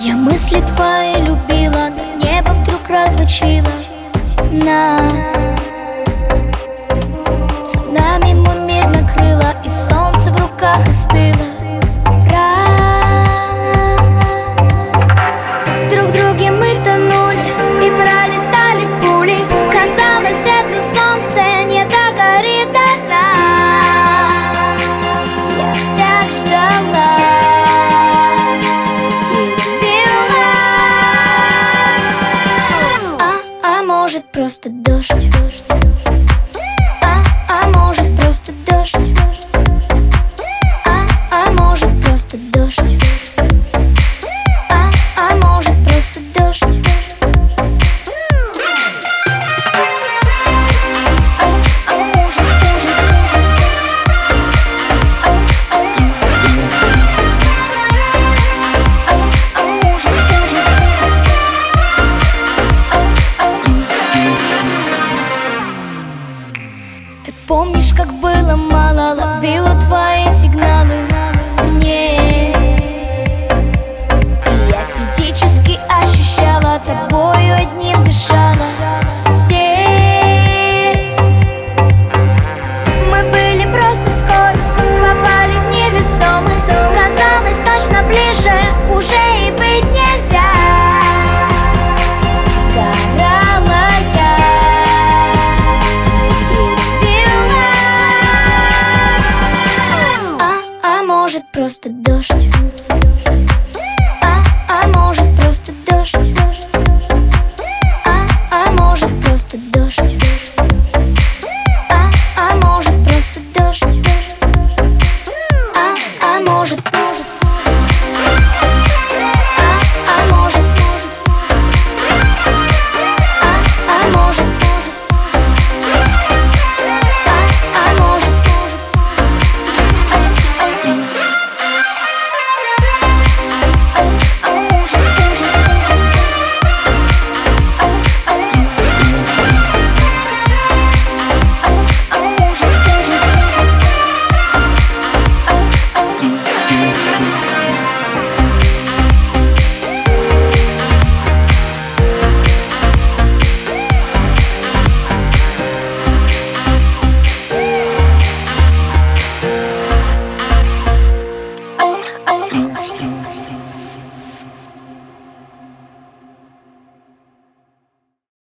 Я мысли твои любила, но небо вдруг разлучило нас. Цунами мой мир накрыло, и солнце в руках остыло в раз. Друг в друге мы тонули и пролетали пули. Казалось, это солнце не догорит до дна. Я так ждала и любила. А может просто дождь. Может просто дождь. Может просто дождь. Может просто дождь. Ты помнишь, как было мало, ловила твои сигналы мне, и я физически ощущала, тобою одним дышала.